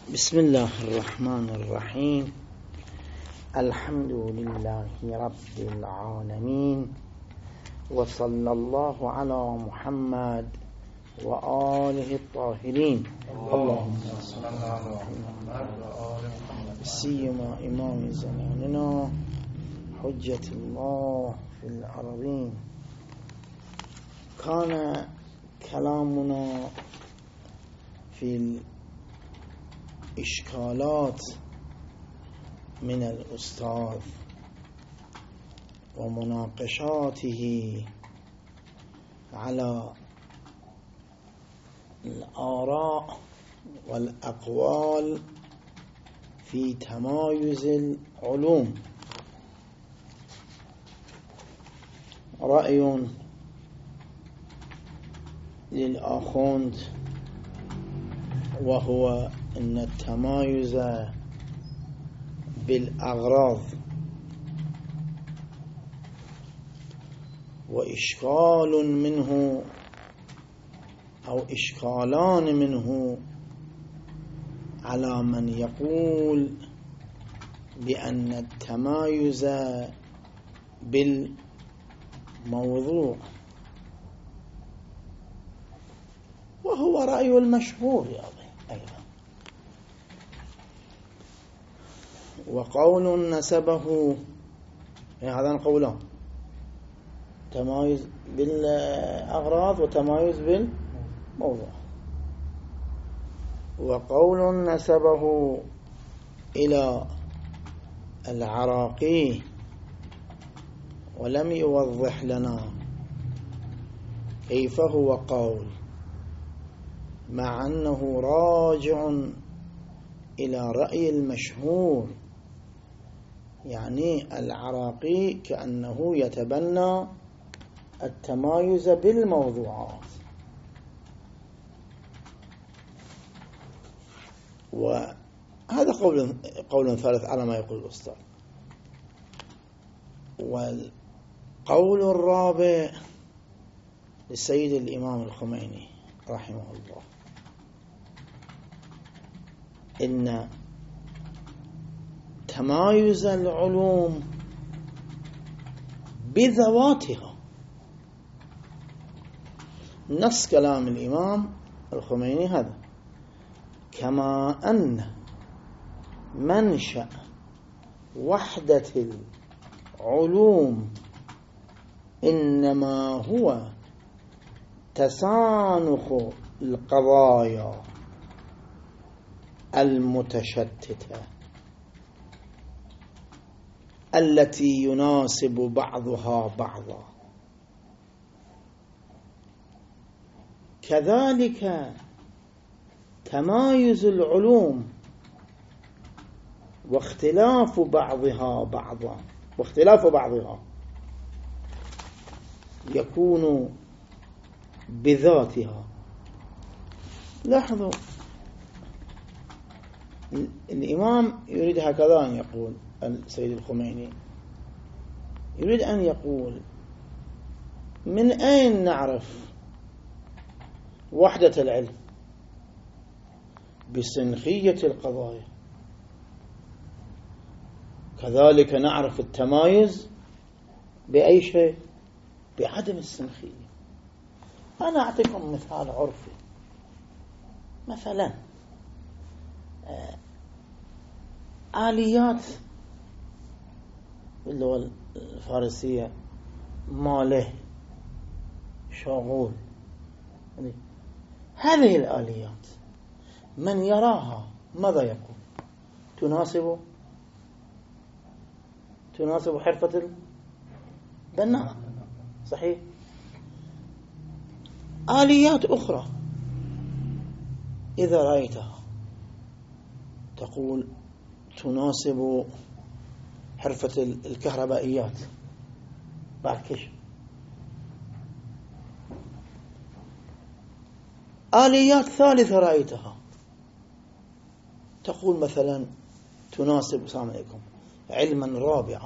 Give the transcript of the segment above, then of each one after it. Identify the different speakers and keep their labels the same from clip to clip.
Speaker 1: بسم الله الرحمن الرحيم. الحمد لله رب العالمين، وصلى الله على محمد وآله الطاهرين. اللهم صل على محمد سيما إمام زماننا حجة الله في الأرضين. كان كلامنا في الإشكالات من الأستاذ ومناقشاته على الآراء والأقوال في تمايز العلوم. رأي للآخوند وهو أن التمايز بالأغراض وإشكال منه أو إشكالان منه على من يقول بأن التمايز بالموضوع، وهو رأي المشهور أيضا، وقول نسبه هذا قولان: تمايز بالأغراض وتمايز بالموضوع. وقول نسبه إلى العراقي ولم يوضح لنا كيف هو قول، مع أنه راجع إلى رأي المشهور، يعني العراقي كأنه يتبنى التمايز بالموضوعات. وهذا قول ثالث على ما يقول الأستاذ. والقول الرابع للسيد الإمام الخميني رحمه الله، إن تمايز العلوم بذواتها، نص كلام الإمام الخميني هذا، كما أن منشأ وحدة العلوم إنما هو تسانخ القضايا المتشتتة التي يناسب بعضها بعضا، كذلك تمايز العلوم واختلاف بعضها يكون بذاتها. لاحظوا، الإمام يريد هكذا أن يقول، السيد الخميني يريد أن يقول: من أين نعرف وحدة العلم؟ بسنخية القضايا. كذلك نعرف التمايز بأي شيء؟ بعدم السنخية. أنا أعطيكم مثال عرفي. مثلا آليات باللغة الفارسية ماله، شغول، هذه الآليات من يراها ماذا يقول؟ تناسب حرفة البناء، صحيح؟ آليات أخرى إذا رأيتها تقول تناسب حرفة الكهربائيات، بعكش. آليات ثالثة رأيتها تقول مثلا تناسب، السلام عليكم، علما رابعة.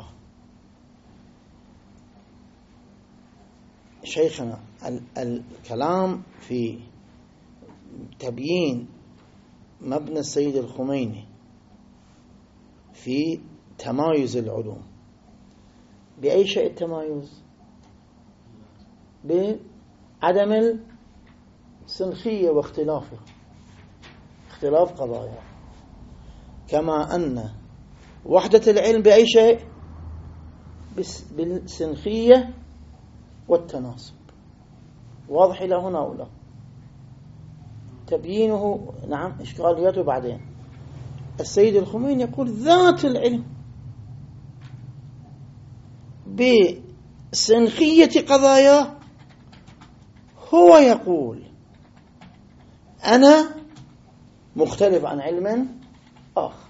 Speaker 1: شيخنا الكلام في تبيين مبنى السيد الخميني في تمايز العلوم بأي شيء التمايز؟ بعدم السنخية واختلافها، اختلاف قضايا. كما أن وحدة العلم بأي شيء؟ بالسنخية والتناسب. واضح إلى هنا أو لا؟ تبيينه نعم إشكالياته بعدين. السيد الخميني يقول ذات العلم بسنخية قضايا هو يقول أنا مختلف عن علم آخر.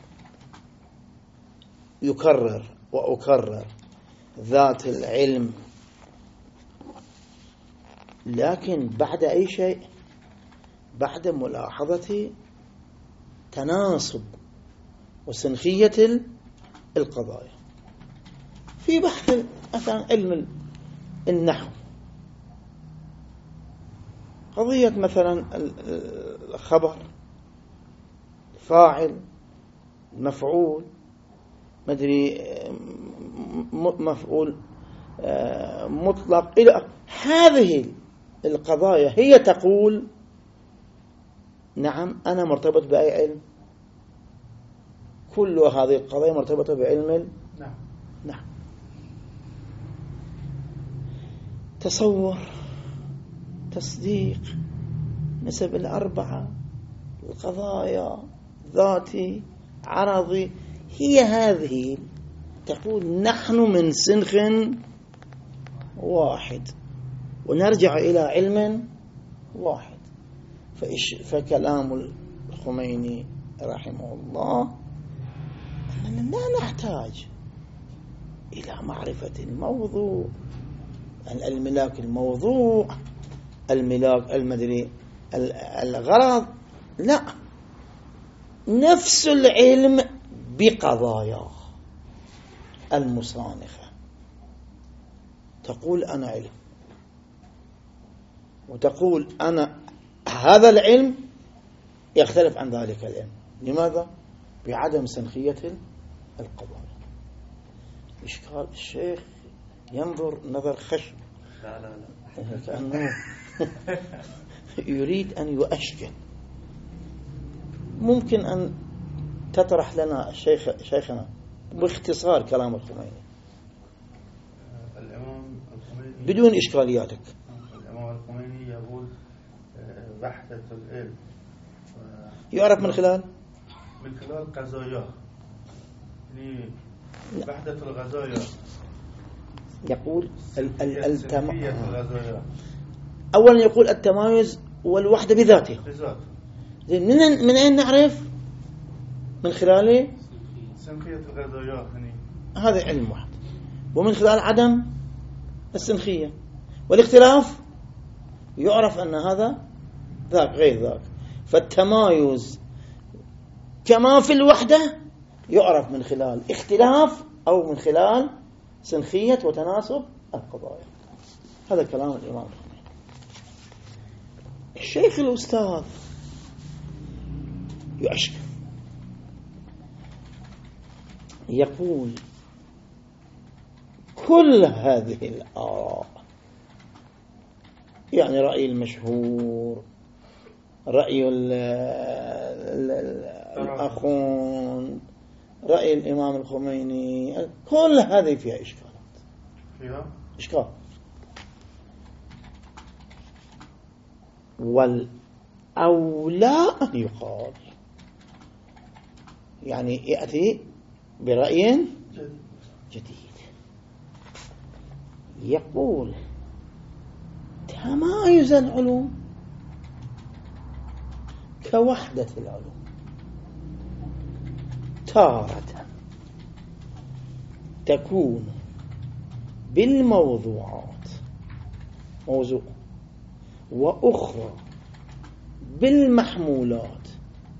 Speaker 1: يكرر وأكرر ذات العلم، لكن بعد أي شيء؟ بعد ملاحظة تناسب وسنخية القضايا. في بحث مثلا علم النحو، قضية مثلا الخبر، فاعل، مفعول، مدري مفعول مطلق، إلى هذه القضايا هي تقول نعم أنا مرتبط بأي علم؟ كل هذه القضايا مرتبطة بعلم نعم. تصور، تصديق، نسب الأربعة، القضايا، ذاتي، عرضي، هي هذه تقول نحن من سنخ واحد ونرجع إلى علم واحد. فكلام الخميني رحمه الله أننا لا نحتاج إلى معرفة الموضوع، الملاك الموضوع، الملاك المدري الغرض، لا، نفس العلم بقضاياه المصانفة تقول أنا علم، وتقول أنا هذا العلم يختلف عن ذلك العلم. لماذا؟ بعدم سنخية القضايا. إشكال الشيخ ينظر نظر خشب،
Speaker 2: لا
Speaker 1: كأنه يريد أن يؤشكل. ممكن أن تطرح لنا شيخنا باختصار كلام الخميني بدون إشكالياتك.
Speaker 2: الإمام الخميني يقول وحدة العلم
Speaker 1: يعرف من خلال
Speaker 2: قضايا، يعني وحدة الغزايا.
Speaker 1: يقول أولا يقول التمايز والوحدة بذاته. زين، من أين نعرف؟ من خلال
Speaker 2: سنخية الغزايا، يعني
Speaker 1: هذا علم واحد، ومن خلال عدم السنخية والاختلاف يعرف أن هذا ذاك غير ذاك. فالتمايز كما في الوحدة يعرف من خلال اختلاف أو من خلال سنخية وتناسب القضايا. هذا كلام الإمام الخميني. الشيخ الأستاذ يؤشكل، يقول كل هذه الآراء، يعني رأي المشهور، رأي الأخون، رأي الإمام الخميني، كل هذه فيها إشكالات،
Speaker 2: فيها
Speaker 1: إشكال. والأولى أن يقال، يعني يأتي برأي جديد. يقول تمايز العلوم كوحدة العلوم تارة تكون بالموضوعات موضوع، وأخرى بالمحمولات،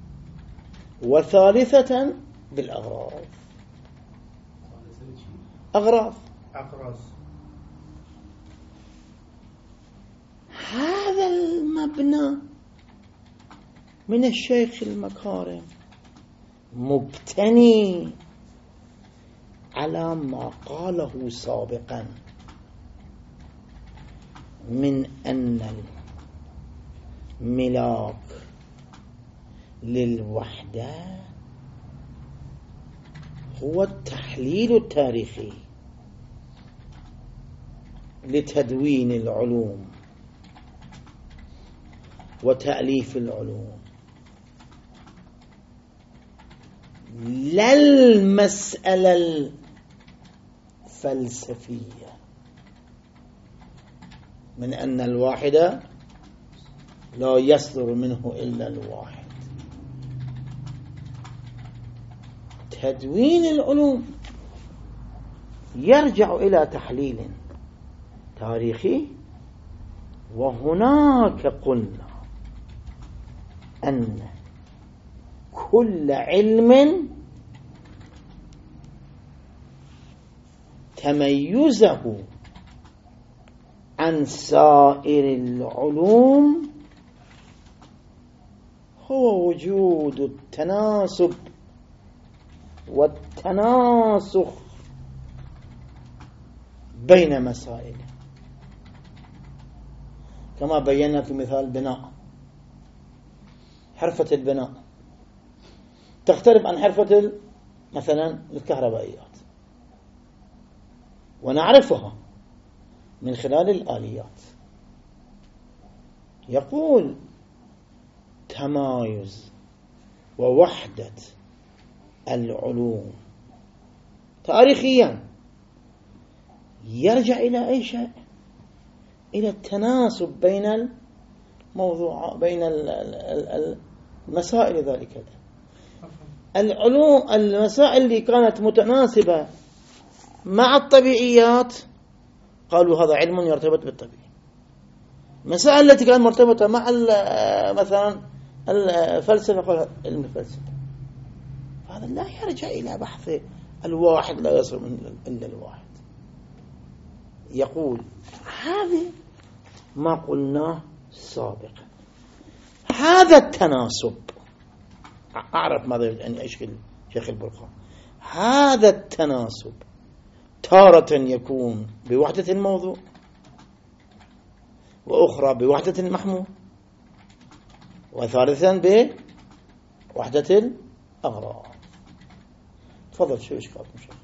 Speaker 1: وثالثة بالأغراض. أغراض هذا المبنى من الشيخ المكارم مبتني على ما قاله سابقا من أن الملاك للوحدة هو التحليل التاريخي لتدوين العلوم وتأليف العلوم، لا المسألة الفلسفية من أن الواحد لا يصدر منه إلا الواحد. تدوين العلوم يرجع إلى تحليل تاريخي، وهناك قلنا أن كل علم تميزه عن سائر العلوم هو وجود التناسب والتناسخ بين مسائله، كما بينا في مثال البناء. حرفة البناء تختلف عن حرفة مثلا الكهربائيات، ونعرفها من خلال الآليات. يقول تمايز ووحدة العلوم تاريخيا يرجع إلى أي شيء؟ إلى التناسب بين بين المسائل ذلك العلوم. المسائل اللي كانت متناسبة مع الطبيعيات قالوا هذا علم يرتبط بالطبيعي. المسائل التي كانت مرتبطة مع مثلا الفلسفة قالوا علم الفلسفة. هذا لا يرجع إلى بحث الواحد لا يصل إلا الواحد. يقول هذه ما قلناه سابقا، هذا التناسب. أعرف ماذا أن يشكل شيخ البرقان. هذا التناسب تارة يكون بوحدة الموضوع، وأخرى بوحدة المحمول، وثالثا بوحدة الأغراض. تفضل. شو إشكالكم شيخ؟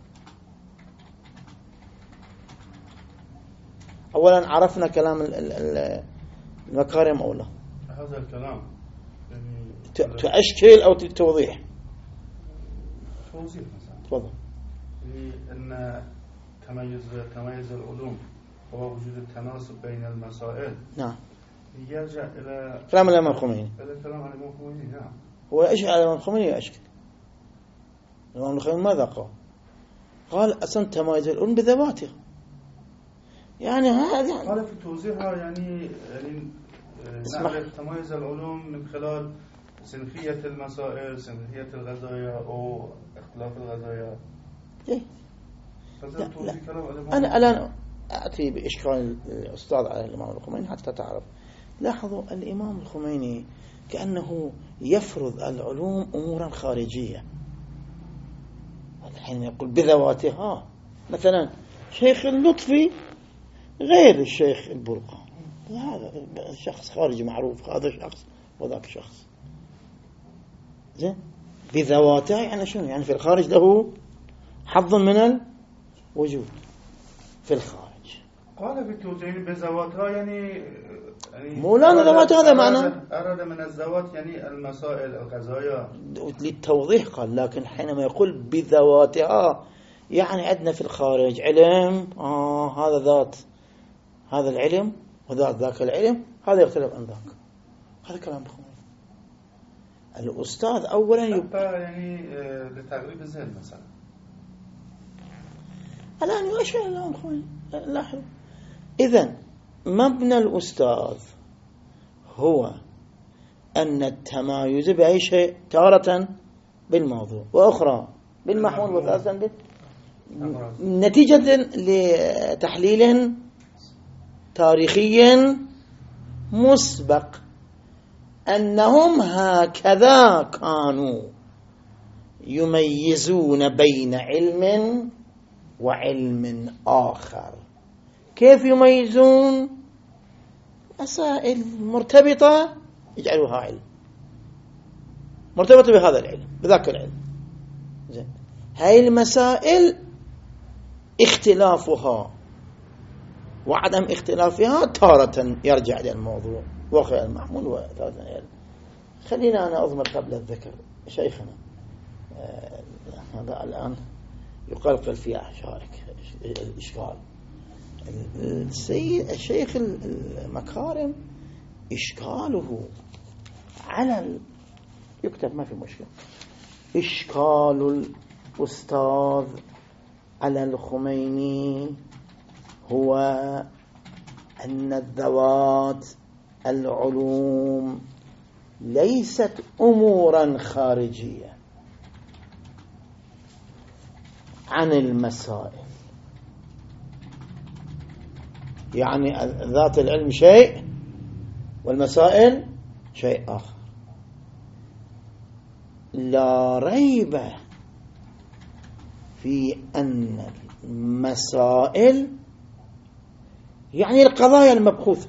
Speaker 1: أولا عرفنا كلام المكارم أو لا؟
Speaker 2: هذا الكلام يعني
Speaker 1: تأشكيل أو توضيح؟
Speaker 2: توضيح مثلا.
Speaker 1: تفضل.
Speaker 2: أن تميز العلوم هو وجود التناسب بين المسائل.
Speaker 1: نعم.
Speaker 2: يرجع إلى
Speaker 1: كلام الإمام الخميني.
Speaker 2: إلى كلام الإمام الخميني. نعم.
Speaker 1: هو إيش على الإمام الخميني يأشكل؟ الإمام الخميني ماذا قال؟ قال أصلا تميز العلوم بذواتها. يعني هذا
Speaker 2: قال في توضيحها يعني نعرف تميز العلوم من خلال سنخية المسائل، سنخية الغزايا أو اختلاف الغزايا.
Speaker 1: إيه؟
Speaker 2: لا.
Speaker 1: أنا الآن أتي بإشكال الأستاذ على الإمام الخميني حتى تعرف. لاحظوا الإمام الخميني كأنه يفرض العلوم أمورا خارجية. الحين يقول بذواتها. مثلا شيخ اللطفي غير الشيخ البرقان، هذا شخص خارجي معروف، هذا شخص وذاك شخص. زين. بذواته يعني شنو؟ يعني في الخارج له حظ من الوجود في الخارج.
Speaker 2: قال في التوجيه بذواتها يعني
Speaker 1: مولانا ذوات هذا معنى
Speaker 2: أراد من الذوات يعني المسائل القضايا
Speaker 1: للتوضيح. قال لكن حينما يقول بذواتها يعني عندنا في الخارج علم هذا ذات هذا العلم وذات ذاك العلم، هذا يختلف عن ذاك. هذا كلام بخمين. الأستاذ أولا
Speaker 2: يعني لتقريب الذهن مثلا.
Speaker 1: الآن يؤشر الإمام الخميني. لاحظ إذن مبنى الأستاذ هو أن التمايز بأي شيء تارة بالموضوع وأخرى بالمحمول وثالثا نتيجة لتحليل تاريخي مسبق أنهم هكذا كانوا يميزون بين علم وعلم آخر. كيف يميزون؟ مسائل مرتبطة يجعلوها علم، مرتبطة بهذا العلم بذاك العلم. زين، هاي المسائل اختلافها وعدم اختلافها تارة يرجع للموضوع وغير المحمول، وتارة يرجع. خلينا أنا أضمر قبل الذكر شيخنا هذا الآن يقلقل في أحشائك الإشكال. الشيخ المكارم إشكاله على يكتب ما في مشكلة. إشكال الأستاذ على الخميني هو أن الذوات العلوم ليست أمورا خارجية عن المسائل. يعني ذات العلم شيء والمسائل شيء آخر. لا ريب في أن المسائل يعني القضايا المبحوثة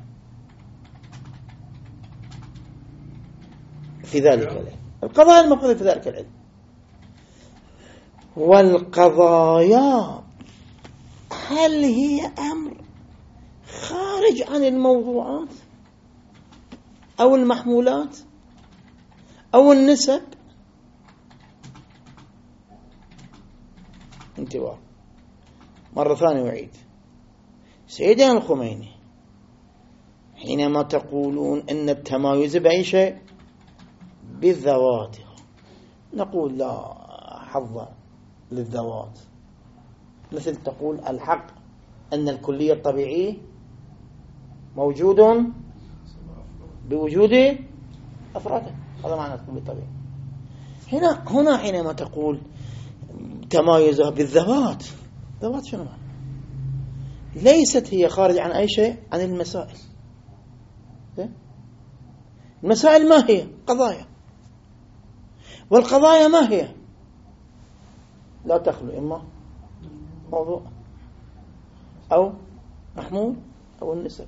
Speaker 1: في ذلك العلم، القضايا المبحوثة في ذلك العلم، والقضايا هل هي أمر خارج عن الموضوعات أو المحمولات أو النسب؟ انتباه، مرة ثانية وعيد. سيدنا الخميني حينما تقولون أن التمايز بأي شيء بالذوات، نقول لا حظ للذوات، مثل تقول الحق أن الكلية الطبيعية موجود بوجود أفراده، هذا معنى الكلية الطبيعية. هنا حينما تقول تمايزها بالذوات، ذوات شنو معنى؟ ليست هي خارج عن أي شيء عن المسائل. المسائل ما هي؟ قضايا، والقضايا ما هي؟ لا تخلو إما موضوع أو محمول أو النسب،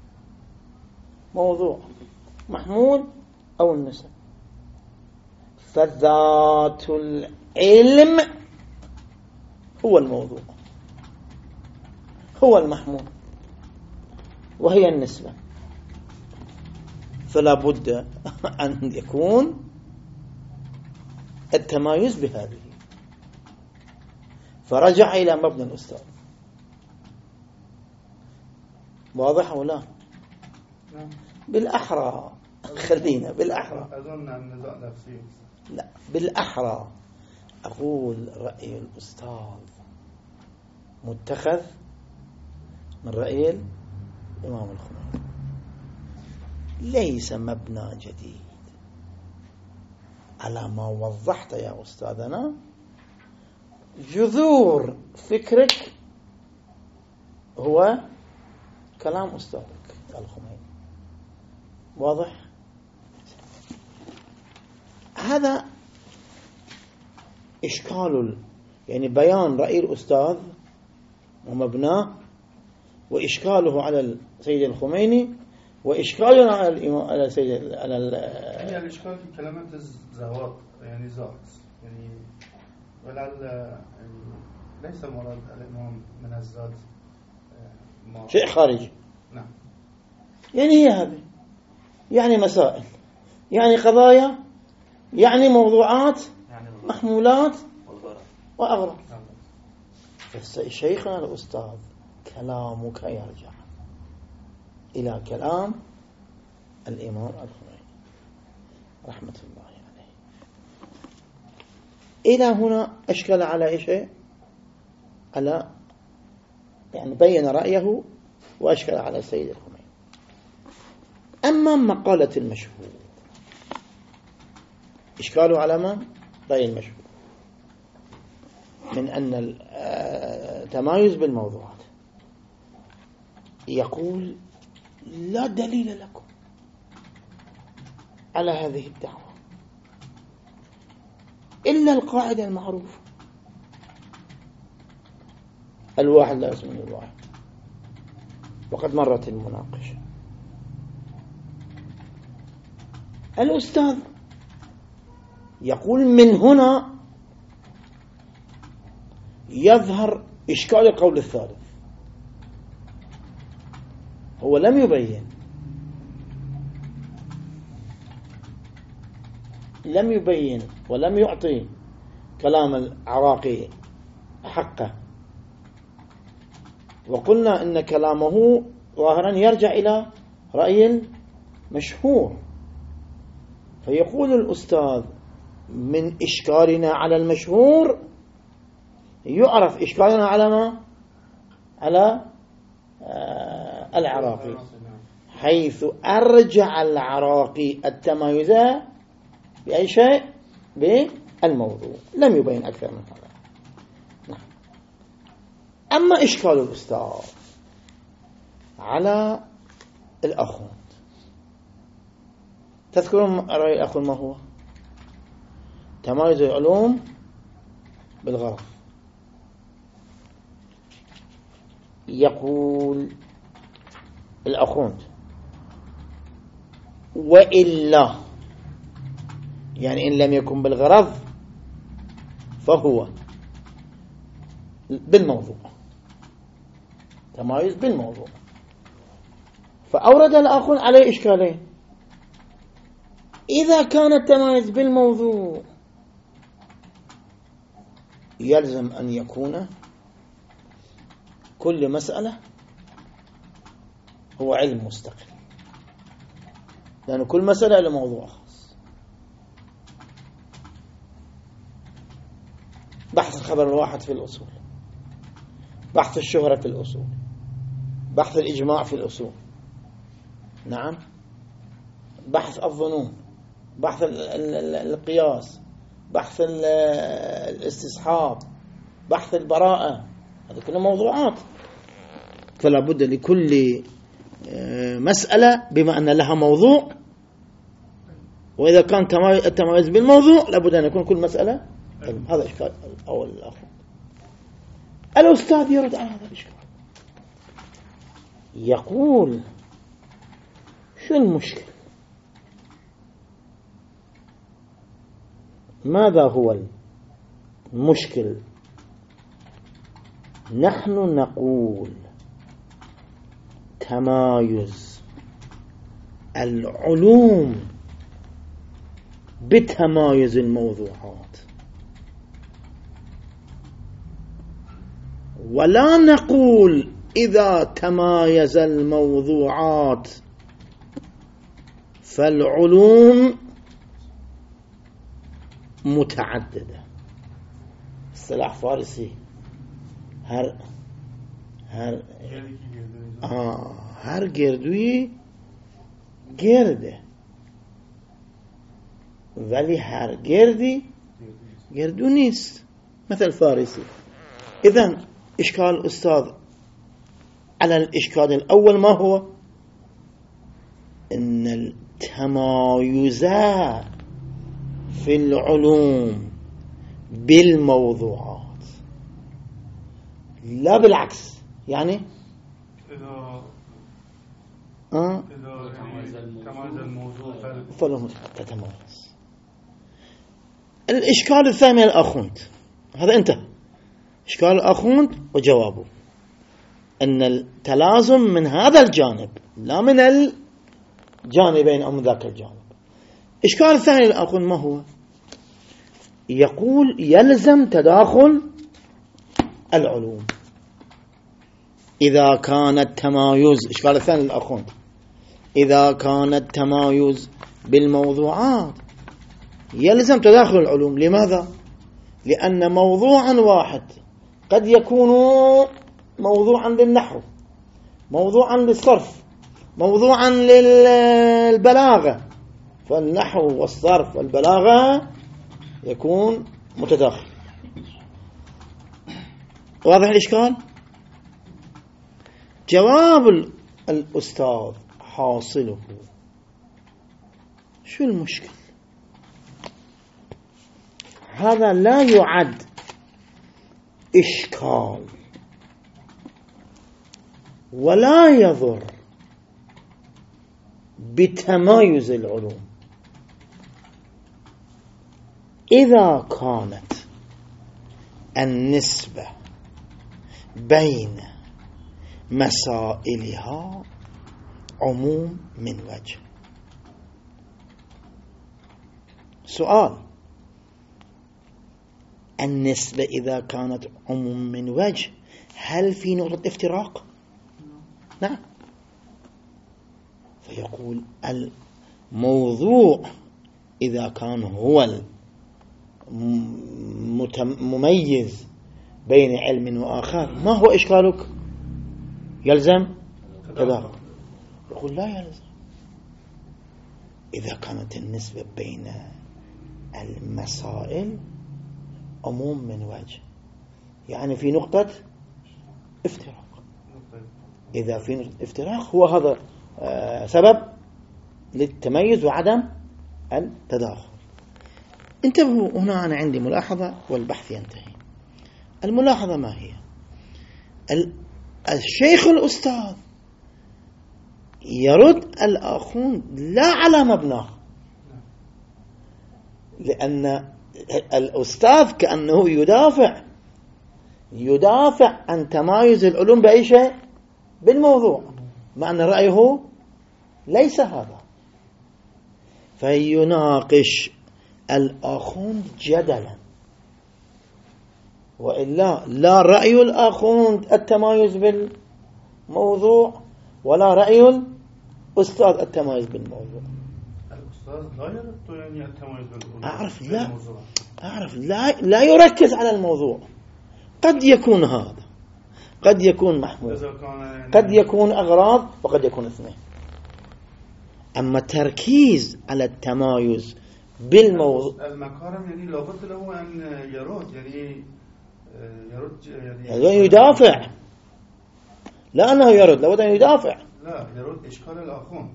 Speaker 1: موضوع محمول أو النسب. فذات العلم هو الموضوع، هو المحمول، وهي النسبة. فلا بد أن يكون التمايز بهذه. فرجع إلى مبنى الأستاذ. واضح ولا؟ بالأحرى خلينا بالأحرى،
Speaker 2: أظن النزاع نفسي.
Speaker 1: لا بالأحرى أقول رأي الأستاذ متخذ من رأي الإمام الخميني، ليس مبنى جديد على ما وضحت يا أستاذنا. جذور فكرك هو كلام أستاذك الخميني. واضح؟ هذا إشكال، يعني بيان رأي الأستاذ ومبناه، وإشكاله على السيد الخميني، وإشكالنا على السيد على
Speaker 2: هي الإشكال في كلمات الزوات، يعني ذات، يعني ولعل يعني ليس مراد الإمام من الذات
Speaker 1: شيء خارجي.
Speaker 2: نعم،
Speaker 1: يعني هي هذه، يعني مسائل، يعني قضايا، يعني موضوعات، يعني محمولات وأغراض. شيخنا الأستاذ كلامك يرجع إلى كلام الإمام الخميني رحمة الله عليه. إلى هنا أشكل على أي شيء؟ على يعني بين رأيه وأشكل على السيد الخميني. أما مقالة المشهور إشكاله على من؟ رأي المشهور من أن التمايز بالموضوعات. يقول لا دليل لكم على هذه الدعوة إلا القاعدة المعروفة: الواحد لا يسمن الواحد، وقد مرت المناقشة. الأستاذ يقول: من هنا يظهر إشكال القول الثالث. هو لم يبين ولم يعطي كلام العراقي حقه، وقلنا إن كلامه ظاهرا يرجع إلى رأي مشهور. فيقول الأستاذ: من إشكالنا على المشهور يعرف إشكالنا على ما؟ على العراقي، حيث أرجع العراقي التمايز بأي شيء؟ بالموضوع، لم يبين أكثر من هذا. أما إشكال الأستاذ على الأخوند، تذكرون رأي الأخوند ما هو؟ تمايز العلوم بالغرض. يقول الأخوند: وإلا، يعني إن لم يكن بالغرض فهو بالموضوع، تمايز بالموضوع. فأورد الأخوند عليه إشكالين: إذا كان التمايز بالموضوع يلزم أن يكون كل مسألة هو علم مستقل، لأن كل مسألة له موضوع خاص. بحث الخبر الواحد في الأصول، بحث الشهرة في الأصول، بحث الإجماع في الأصول، نعم، بحث الظنون، بحث القياس، بحث الاستصحاب، بحث البراءة، هذه كلها موضوعات. فلا بد لكل مسألة بما أن لها موضوع، وإذا كان التمايز بالموضوع لابد أن يكون كل مسألة علم. هذا إشكال الأول الآخر. الأستاذ يرد على هذا الإشكال، يقول: شو المشكل؟ ماذا هو المشكل؟ نحن نقول تمايز العلوم بتمايز الموضوعات، ولا نقول إذا تمايز الموضوعات فالعلوم متعددة. اصطلاح فارسي. هر گردوی گرده، ولی هر گردی گردو نیست، مثل فارسي. إذن إشكال الأستاذ على الإشكال الأول ما هو؟ إن التمايز في العلوم بالموضوعات، لا بالعكس. يعني
Speaker 2: إذا تمايز الموضوع
Speaker 1: فله تتمايز. الإشكال الثاني الأخوند، هذا انتهى. إشكال الأخوند وجوابه أن التلازم من هذا الجانب لا من الجانبين أو من ذاك الجانب. إشكال الثاني الأخوند ما هو؟ يقول يلزم تداخل العلوم إذا كان التمايز. إشكال الثاني الأخوند: إذا كان التمايز بالموضوعات يلزم تداخل العلوم. لماذا؟ لأن موضوعا واحد قد يكون موضوعا للنحو، موضوعا للصرف، موضوعا للبلاغة، فالنحو والصرف والبلاغة يكون متداخل. واضح الإشكال؟ جواب الأستاذ حاصله شو المشكل؟ هذا لا يعد إشكال ولا يضر بتمايز العلوم إذا كانت النسبة بين مسائلها عموم من وجه. سؤال: النسبة إذا كانت عموم من وجه هل في نقطة افتراق؟ نعم. فيقول الموضوع إذا كان هو المميز بين علم وآخر ما هو إشكالك؟ يلزم تداخل. يقول لا يلزم إذا كانت النسبة بين المسائل عموم من وجه، يعني في نقطة افتراق. إذا في نقطة افتراق هو هذا سبب للتميز وعدم التداخل. انتبهوا، هنا أنا عندي ملاحظة والبحث ينتهي. الملاحظة ما هي؟ الشيخ الأستاذ يرد الآخون لا على مبناه، لأن الأستاذ كأنه يدافع عن تمايز العلوم بأي شيء؟ بالموضوع، مع أن رأيه ليس هذا. فيناقش الآخون جدلا، وإلا لا رأي الآخون التمايز بالموضوع ولا رأي الأستاذ التمايز بالموضوع.
Speaker 2: الأستاذ لا يرد يعني التمايز
Speaker 1: بالموضوع. أعرف لا يركز على الموضوع. قد يكون هذا، قد يكون محمود، قد يكون أغراض، وقد يكون اثنين. أما تركيز على التمايز بالموضوع،
Speaker 2: المكارم يعني لابد له أن يرد، يعني
Speaker 1: يدافع. لا أنه يرد، لابد أن يدافع.
Speaker 2: لا، يرد إشكال الآخون،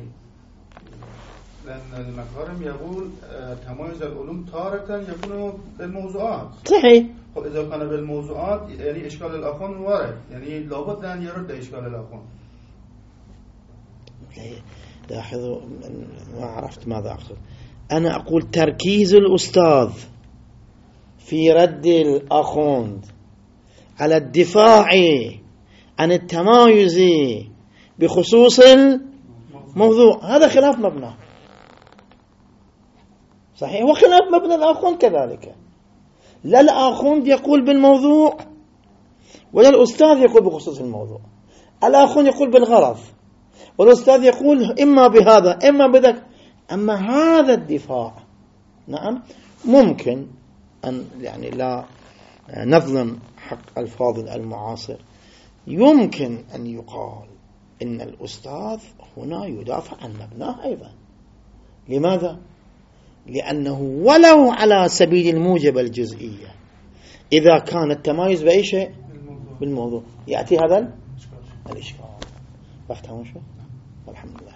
Speaker 2: لأن المكارم يقول تمايز العلوم تارة يكون بالموضوعات.
Speaker 1: صحيح.
Speaker 2: إذا كان بالموضوعات يعني إشكال الآخون وارد، يعني لابد أن يرد إشكال الآخون.
Speaker 1: لاحظوا، ما عرفت ماذا أقصد. أنا أقول تركيز الأستاذ في رد الآخوند على الدفاع عن التمايز بخصوص الموضوع هذا خلاف مبنى. صحيح، وخلاف مبنى الآخوند كذلك. لا الآخوند يقول بالموضوع ولا الأستاذ يقول بخصوص الموضوع. الآخوند يقول بالغرض والأستاذ يقول إما بهذا إما بذاك. أما هذا الدفاع، نعم، ممكن أن يعني لا نظلم حق الفاضل المعاصر، يمكن أن يقال إن الأستاذ هنا يدافع عن مبناه أيضا. لماذا؟ لأنه ولو على سبيل الموجبة الجزئية إذا كان التمايز بأي شيء بالموضوع يأتي هذا الإشكال. بحثه شو؟ والحمد لله.